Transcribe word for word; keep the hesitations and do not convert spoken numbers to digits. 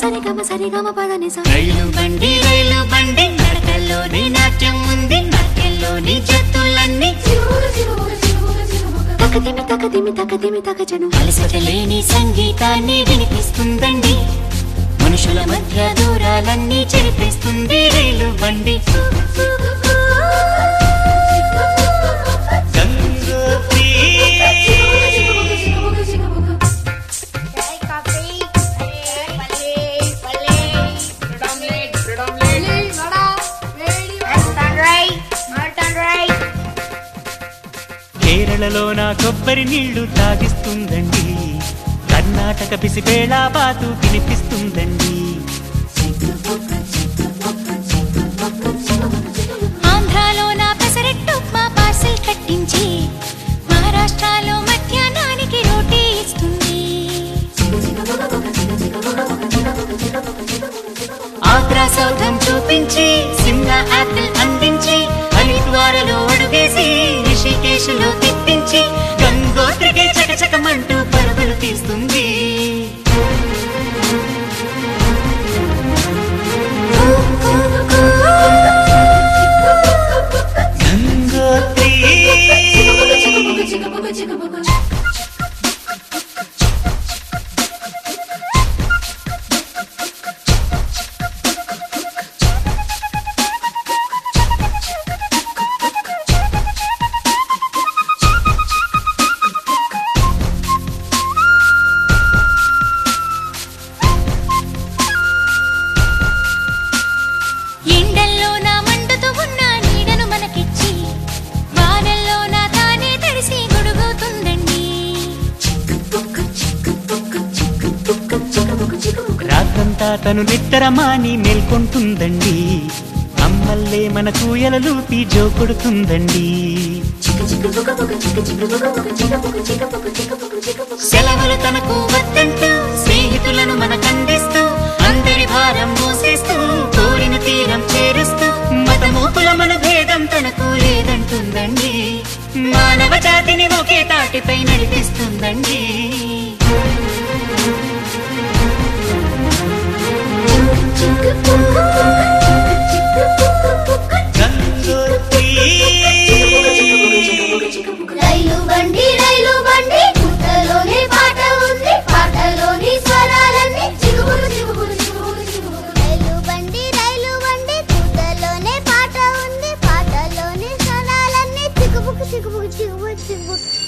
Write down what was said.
సరి గమ సరి గమ పద నిస రైలు బండి రైలు బండి నడకల్లోని నాట్యం ఉంది నాట్యంలోని జత్తులన్నీ తకదిమి తకదిమి తకదిమి తకజను అలసటలేని సంగీతాన్ని వినిపిస్తుందండి మనుషుల మధ్య దూరాలన్నీ చెరిపిస్తుంది రైలు బండి కేరళలో నా కొబ్బరి నీళ్లు తాగిస్తుందండి కర్ణాటక బిసిబేళ బాతు వినిపిస్తుందండి ఆంధ్రాలో నా పెసరెట్టు మా పార్సెల్ కట్టించి మహారాష్ట్రలో మధ్యాహ్నానికి రోటీ ఇస్తుంది ఆగ్రా సౌధం చూపించి సిమ్లా యాపిల్ అందించి హరిద్వారలో అడుగేసి రిషికేశ్లో తిప్పించి గంగోత్రికి చకచకమంటూ పరుగులు తీస్తుంది గంగోత్రి ఎండల్లో నా మండుతూ ఉన్న నీడను మనకిచ్చి వానల్లో నా తానే తడిసి గొడుగుతుందండి రాత్రంతా తను నిద్రమాని మేల్కొంటుందండి అమ్మల్లే మన కూయలలూపి జో కొడుతుందండి సెలవులు తనకు వద్దంటూ స్నేహితులను మనకందిస్తూ అందరి భారం మోసేస్తూ కోరిన తీరం చేరుస్తూ మతమూపుల మన భేదం తనకు లేదంటుందండి మానవ జాతిని ఒకే తాటిపై నడిపిస్తుందండి రైలు బండి రైలు బండి పుట్టలోనే పాట ఉంది పాటలోని స్వరాలన్నీ చిగురు చిగురు చిగురు చిగురు రైలు బండి రైలు బండి పుట్టలోనే పాట ఉంది పాటలోని స్వరాలన్నీ చిగురు చిగురు చిగురు చిగురు